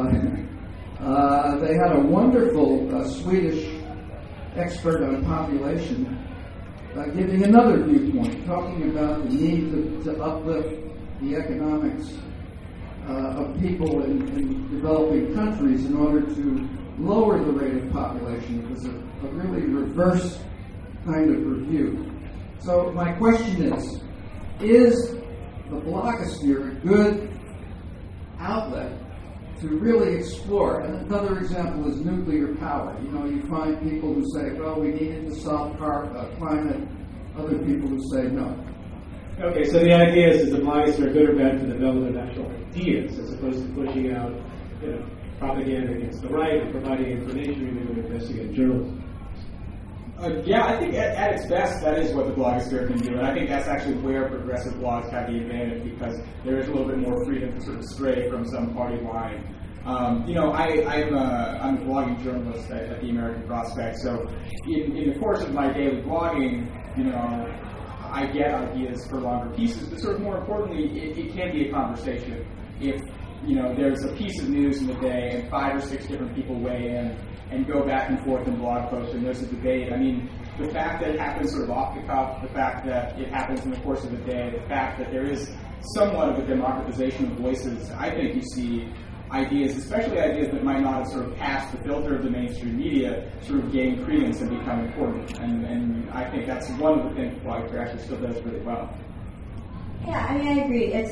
they had a wonderful Swedish expert on population giving another viewpoint, talking about the need to uplift the economics of people in developing countries in order to lower the rate of population. It was a really reverse kind of review. So my question is the blogosphere a good outlet to really explore? And another example is nuclear power. You find people who say, well, we needed to solve climate. Other people who say no. Okay, so the idea is the blogosphere good or bad for the development of actual ideas, as opposed to pushing out propaganda against the right and providing information and doing investigative journalism. I think at its best, that is what the blogosphere can do, and I think that's actually where progressive blogs have the advantage, because there is a little bit more freedom to sort of stray from some party line. I'm a blogging journalist at the American Prospect, so in the course of my daily blogging, I get ideas for longer pieces, but sort of more importantly, it can be a conversation. If there's a piece of news in the day and 5 or 6 different people weigh in and go back and forth in blog posts, and there's a debate. I mean, the fact that it happens sort of off the cuff, the fact that it happens in the course of a day, the fact that there is somewhat of a democratization of voices, I think you see ideas, especially ideas that might not have sort of passed the filter of the mainstream media, sort of gain credence and become important. And I think that's one of the things blogosphere actually still does really well. Yeah, I mean, I agree. It's,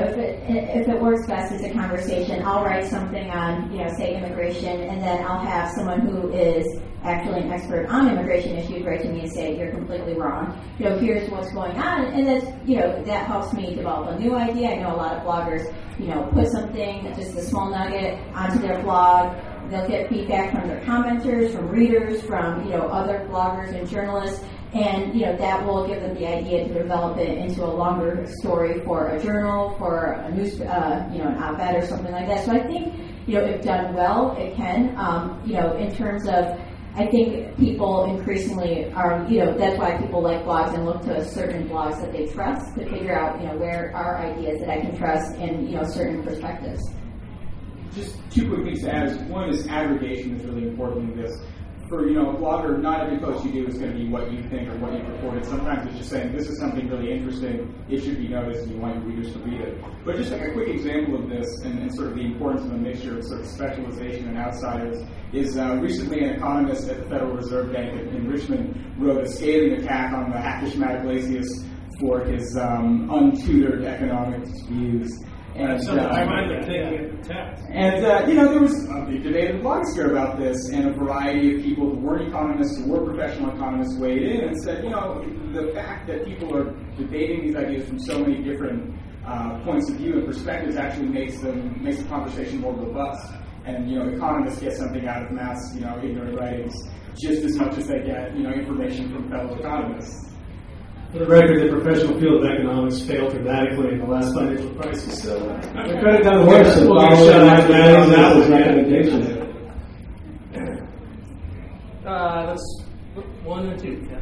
if it works best as a conversation, I'll write something on, say immigration, and then I'll have someone who is actually an expert on immigration issues write to me and say, you're completely wrong. Here's what's going on, and that's, that helps me develop a new idea. I know a lot of bloggers, put something, just a small nugget, onto their blog. They'll get feedback from their commenters, from readers, from, other bloggers and journalists. And, that will give them the idea to develop it into a longer story for a journal, for a news, an op-ed or something like that. So I think, if done well, it can. In terms of, I think people increasingly are, that's why people like blogs and look to certain blogs that they trust to figure out, where are ideas that I can trust in, certain perspectives. Just two quick things to add is one is aggregation is really important in this. For a blogger, not every post you do is going to be what you think or what you've reported. Sometimes it's just saying this is something really interesting, it should be noticed, and you want your readers to read it. But just like a quick example of this, and sort of the importance of a mixture of sort of specialization and outsiders, is recently an economist at the Federal Reserve Bank in Richmond wrote a scathing attack on the hackish Matt Iglesias for his untutored economics views. And I remember taking it to text. And, there was a big debate in the blogosphere about this, and a variety of people who weren't economists, who were professional economists weighed in and said, the fact that people are debating these ideas from so many different points of view and perspectives actually makes the conversation more robust. And, economists get something out of Matt's, ignorant writings just as much as they get, information from fellow economists. For the record, the professional field of economics failed dramatically in the last financial crisis. So, we're credit down the worst. We'll get shut out. That was recommendation. Let's look 1 or 2. Yeah.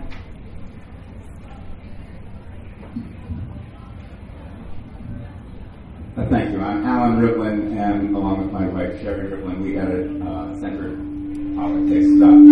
Thank you. I'm Alan Rivlin, and along with my wife Sherry Rivlin, we edit centerpolitics.com.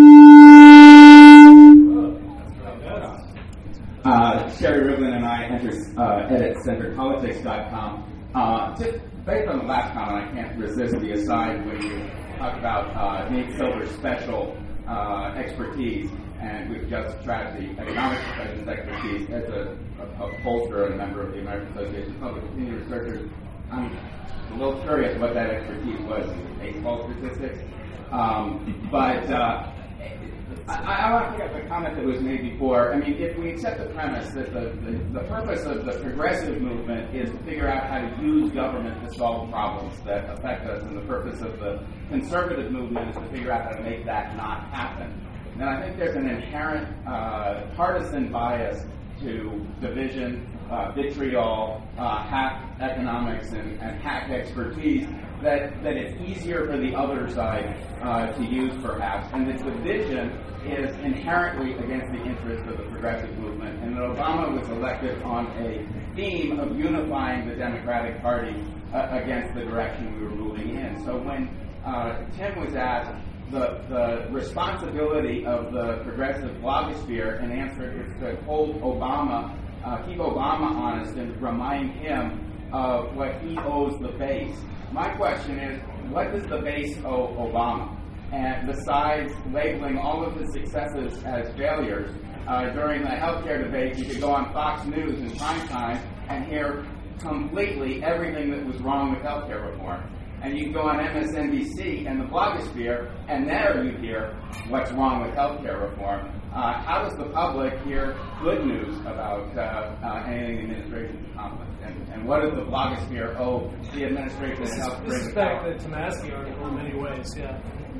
Sherry Rivlin and I edit centerpolitics.com. Just based on the last comment, I can't resist the aside when you talk about Nate Silver's special expertise, and we've just trashed the economic profession's expertise as a pollster and a member of the American Association of Public Opinion Researchers. I'm a little curious what that expertise was in baseball statistics, but I want to pick up a comment that was made before. I mean, if we accept the premise that the purpose of the progressive movement is to figure out how to use government to solve problems that affect us, and the purpose of the conservative movement is to figure out how to make that not happen, then I think there's an inherent partisan bias to division, vitriol, hack economics, and hack expertise that it's easier for the other side to use, perhaps, and that division is inherently against the interests of the progressive movement, and that Obama was elected on a theme of unifying the Democratic Party against the direction we were moving in. So when Tim was asked the responsibility of the progressive blogosphere, and answered is to hold Obama, keep Obama honest, and remind him of what he owes the base. My question is, what does the base owe Obama? And besides labeling all of his successes as failures, during the healthcare debate, you could go on Fox News in prime time and hear completely everything that was wrong with healthcare reform. And you can go on MSNBC and the blogosphere, and there you hear what's wrong with healthcare reform. How does the public hear good news about anything the administration has accomplished? And what does the blogosphere owe the administration to help bring it back to the Tomasky article in many ways, yeah.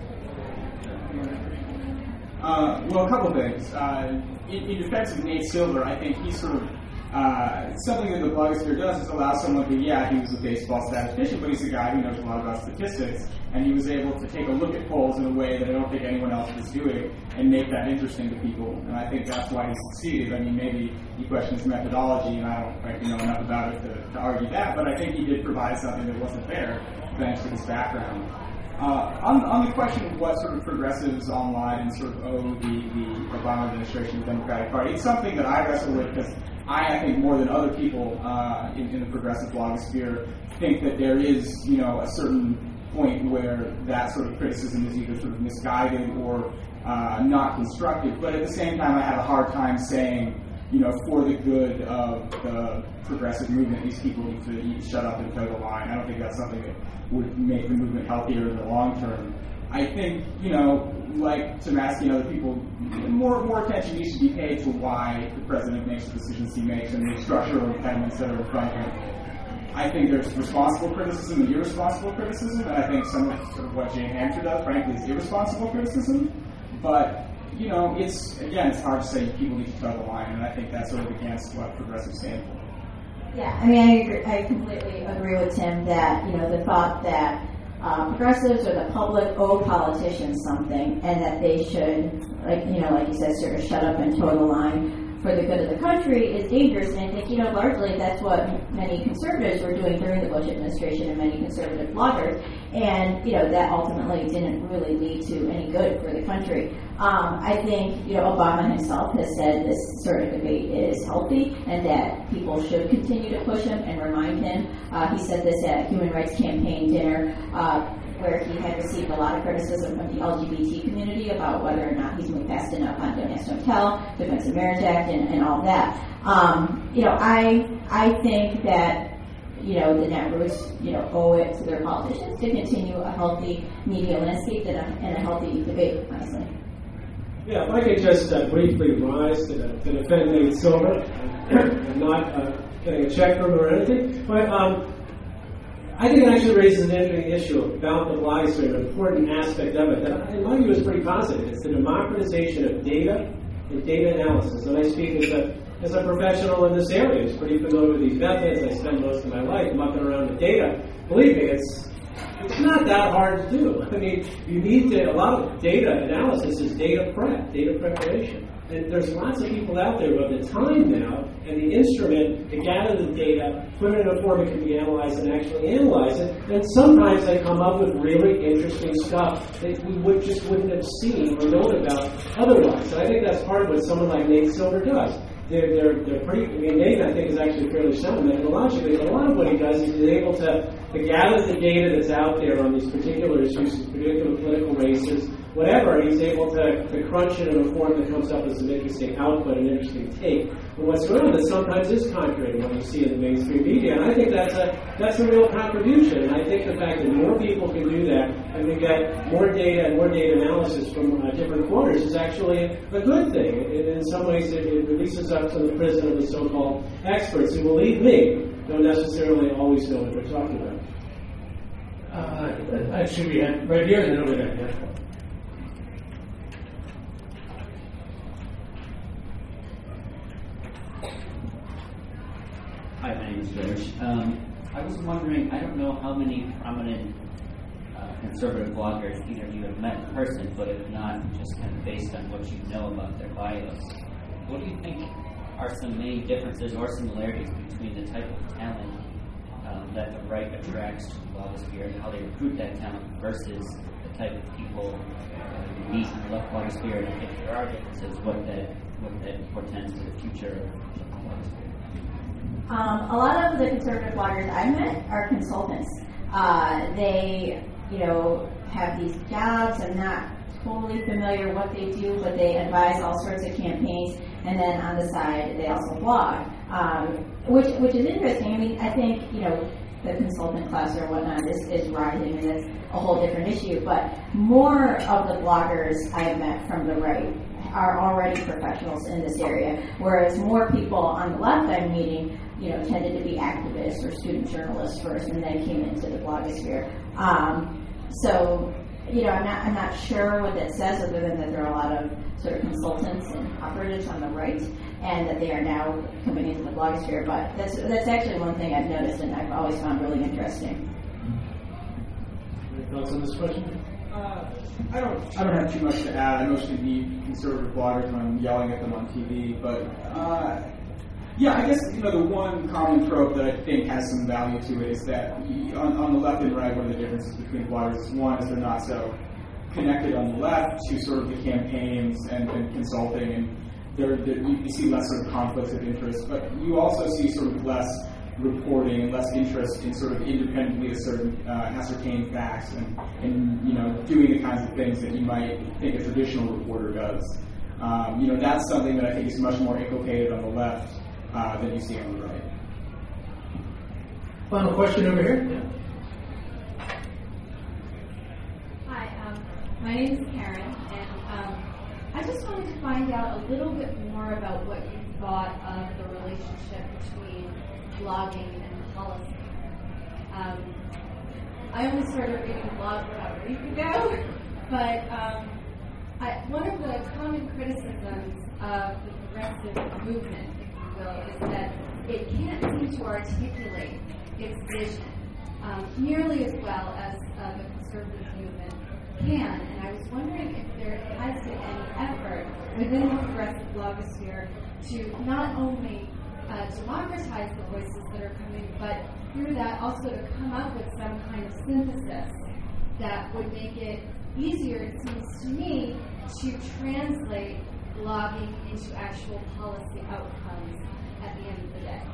Well, a couple things. In defense of Nate Silver, I think he's sort of something that the blogosphere does is allow someone to, he was a baseball statistician, but he's a guy who knows a lot about statistics, and he was able to take a look at polls in a way that I don't think anyone else was doing and make that interesting to people. And I think that's why he succeeded. I mean, maybe he questions methodology, and I don't frankly know enough about it to argue that, but I think he did provide something that wasn't there, thanks to his background. On the question of what sort of progressives online sort of owe the Obama administration, the Democratic Party, it's something that I wrestle with because I think more than other people in the progressive blogosphere think that there is, a certain point where that sort of criticism is either sort of misguided or not constructive. But at the same time, I have a hard time saying, for the good of the progressive movement, these people need to shut up and toe the line. I don't think that's something that would make the movement healthier in the long term. I think, like Tomasky and other people, more attention needs to be paid to why the president makes the decisions he makes and the structural impediments that are in front of him. I think there's responsible criticism and irresponsible criticism, and I think some of sort of what Jane Hamster does, frankly, is irresponsible criticism. But, it's hard to say people need to toe the line, and I think that's sort of against what progressives stand for. Yeah, I mean, I completely agree with Tim that, the thought that progressives or the public owe politicians something and that they should, like you said, sort of shut up and toe the line for the good of the country is dangerous. And I think, largely that's what many conservatives were doing during the Bush administration and many conservative bloggers. And, that ultimately didn't really lead to any good for the country. I think, Obama himself has said this sort of debate is healthy and that people should continue to push him and remind him. He said this at a Human Rights Campaign dinner where he had received a lot of criticism from the LGBT community about whether or not he's moved fast enough on Don't Ask, Don't Tell, Defense of Marriage Act, and all that. I think that the networks, owe it to their politicians to continue a healthy media landscape and a healthy debate, honestly. Yeah, if I could just briefly rise to defend Nate Silver. I'm not getting a check from him or anything, but I think it actually raises an interesting issue about the blogosphere, an important aspect of it that, in my view, is pretty positive. It's the democratization of data and data analysis. And I speak as a professional in this area who's pretty familiar with these methods. I spend most of my life mucking around with data. Believe me, it's not that hard to do. I mean, you need a lot of data analysis is data prep, data preparation. And there's lots of people out there who have the time now and the instrument to gather the data, put it in a form that can be analyzed and actually analyze it. And sometimes they come up with really interesting stuff that we wouldn't have seen or known about otherwise. And I think that's part of what someone like Nate Silver does. They're pretty, Nate, I think, is actually fairly sound methodologically. A lot of what he does is he's able to gather the data that's out there on these particular issues, these particular political races, whatever, he's able to crunch it in a form that comes up as an interesting output, an interesting take. And what's going on is sometimes is contrary to what you see in the mainstream media, and I think that's a real contribution. And I think the fact that more people can do that and we get more data and more data analysis from different quarters is actually a good thing. In some ways, it releases us to the prison of the so-called experts who, believe me, don't necessarily always know what they're talking about. Actually, we had right here and then over there. Yeah. Hi, my name is George. I was wondering, I don't know how many prominent conservative bloggers either of you have met in person, but if not, just kind of based on what you know about their bios. What do you think are some main differences or similarities between the type of talent that the right attracts to the blogosphere and how they recruit that talent versus the type of people you meet in the left blogosphere, and if there are differences, what that portends to the future of the blogosphere? A lot of the conservative bloggers I've met are consultants. They, have these jobs. I'm not totally familiar what they do, but they advise all sorts of campaigns, and then on the side they also blog, which is interesting. I mean, I think the consultant class or whatnot is rising, and that's a whole different issue. But more of the bloggers I have met from the right are already professionals in this area, whereas more people on the left I'm meeting, tended to be activists or student journalists first, and then came into the blogosphere. So, I'm not sure what that says, other than that there are a lot of sort of consultants and operatives on the right, and that they are now coming into the blogosphere. But that's actually one thing I've noticed, and I've always found really interesting. Any thoughts on this question? I don't have too much to add. I mostly meet conservative bloggers when I'm yelling at them on TV, but Yeah, I guess the one common trope that I think has some value to it is that on the left and right, one of the differences between bloggers is one is they're not so connected on the left to sort of the campaigns and consulting, and you see less sort of conflicts of interest, but you also see sort of less reporting and less interest in sort of independently ascertained facts and doing the kinds of things that you might think a traditional reporter does. That's something that I think is much more inculcated on the left than you see on the right. Final question over here. Yeah. Hi, my name is Karen, and I just wanted to find out a little bit more about what you thought of the relationship between blogging and policy. I only started reading blogs about a week ago, but one of the common criticisms of the progressive movement, if you will, is that it can't seem to articulate its vision nearly as well as the conservative movement can. And I was wondering if there has been any effort within the progressive blogosphere to not only democratize the voices that are coming, but through that also to come up with some kind of synthesis that would make it easier, it seems to me, to translate blogging into actual policy outcomes at the end of the day.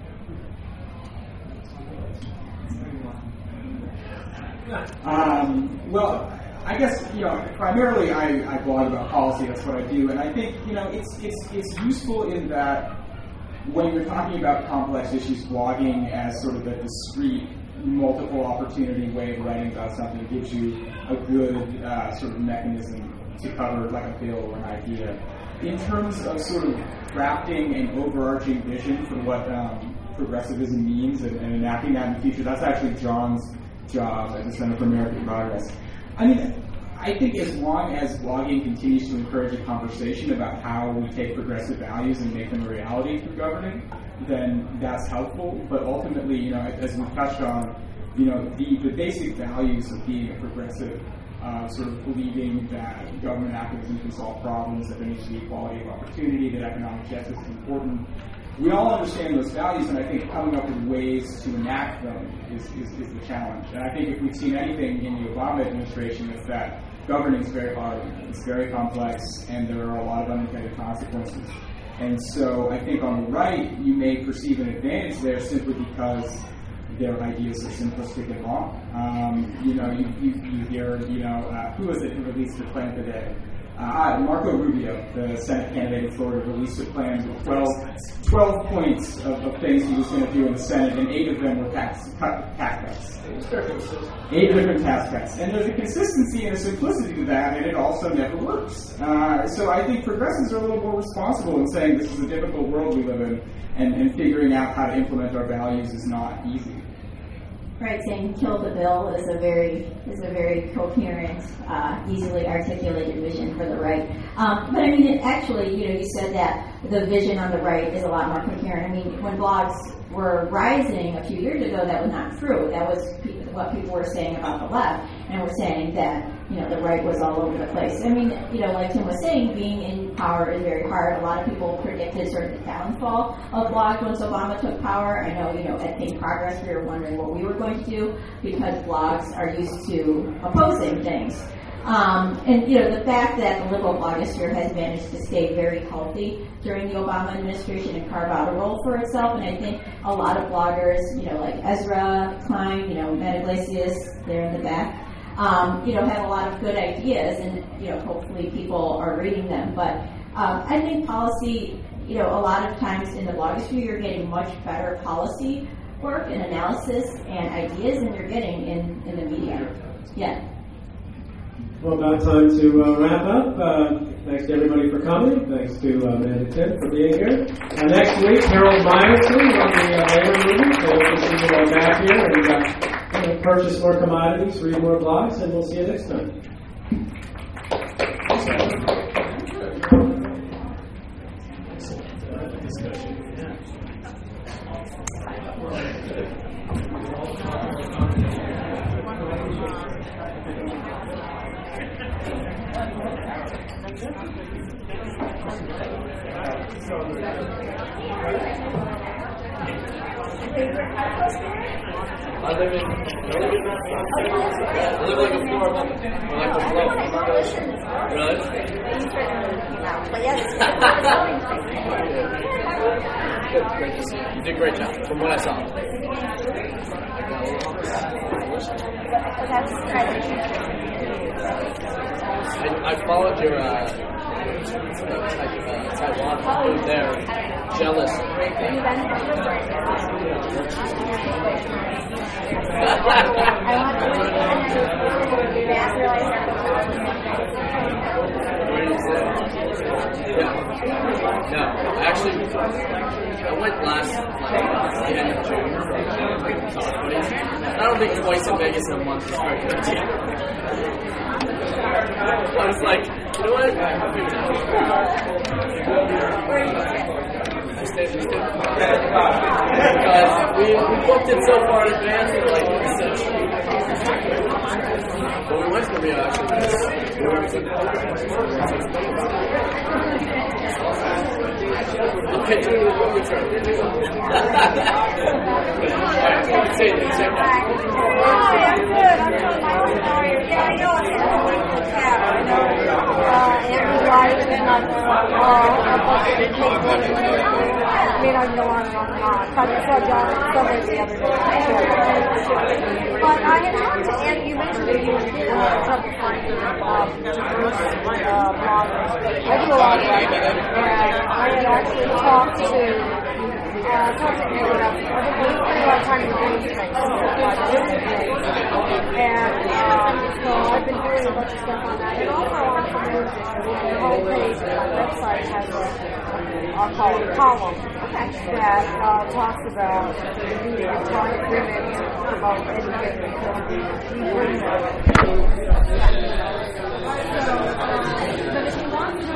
Well, I guess primarily I blog about policy. That's what I do, and I think it's useful in that when you're talking about complex issues, blogging as sort of a discrete, multiple opportunity way of writing about something gives you a good sort of mechanism to cover like a bill or an idea. In terms of sort of drafting an overarching vision for what progressivism means and enacting that in the future, that's actually John's job at the Center for American Progress. I think as long as blogging continues to encourage a conversation about how we take progressive values and make them a reality through governing, then that's helpful. But ultimately, as we touched on, the basic values of being a progressive, sort of believing that government activism can solve problems, that there needs to be equality of opportunity, that economic justice is important. We all understand those values, and I think coming up with ways to enact them is the challenge. And I think if we've seen anything in the Obama administration, it's that governing is very hard, it's very complex, and there are a lot of unintended consequences. And so I think on the right, you may perceive an advantage there simply because their ideas are simplistic and wrong. You hear, who is it who released the plan today? Marco Rubio, the Senate candidate in Florida, released a plan with 12 points of things he was going to do in the Senate, and 8 of them were tax cuts. 8 different tax cuts. And there's a consistency and a simplicity to that, and it also never works. So I think progressives are a little more responsible in saying this is a difficult world we live in, and figuring out how to implement our values is not easy. Right, saying kill the bill is a very coherent, easily articulated vision for the right. But actually, you said that the vision on the right is a lot more coherent. When blogs were rising a few years ago, that was not true. That was what people were saying about the left, and were saying that the right was all over the place. Like Tim was saying, being in power is very hard. A lot of people predicted sort of the downfall of blogs once Obama took power. I know, at Think Progress, we were wondering what we were going to do because blogs are used to opposing things. The fact that the liberal blogosphere has managed to stay very healthy during the Obama administration and carve out a role for itself, and I think a lot of bloggers, like Ezra Klein, Matt Iglesias, there in the back, have a lot of good ideas, and hopefully people are reading them. But I think policy, a lot of times in the blogosphere, you're getting much better policy work and analysis and ideas than you're getting in the media. Yeah. Well, about time to wrap up. Thanks to everybody for coming. Thanks to Matt and Tim for being here. Next week, Harold Meyerson on the labor movement. So we'll see you all back here and purchase more commodities, read more blogs, and we'll see you next time. Discussion. I live like a floor above it. Or like a floor. Really? Good, great to see you. You did a great job, from what I saw. I followed your Taiwan over there. Jealous. No, actually, I went last the end of June. I don't think twice in Vegas in a month is very good. I was like, you know what? I stayed because we booked it so far in advance that like but we went to Rio actually because we were okay, do your turn. Say it. But I had talked to Andy, you mentioned that you trouble finding bloggers. I do a lot of writing, and I had actually talked to Andy about we spend a lot of time in doing things, and so I've been doing a bunch of stuff on that, and also on the homepage of my website has I'll call it a column that talks about women about education.